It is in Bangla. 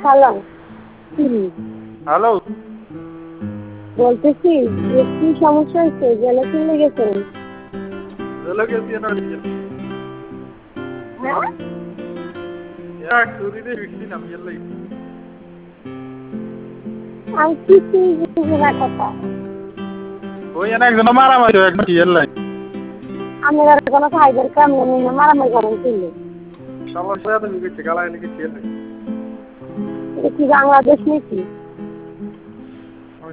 Hello, hello. বলতেছি যে কি সমস্যা হয়েছে? জেলে চলে গেছেন? জেলে গেছি না হ্যাঁ, চুরিতে ফিরছি না জেলে। আমি কিছুই বুঝি না কথা। ওই একজন মারামারি একদম জেলে। আমি আর কোনো ফাইবার কাম নেই না, মারামারি করেন তুলে। সমস্যা তো লিখেছে গালায় লিখেছে। এটা কি বাংলাদেশ নাকি?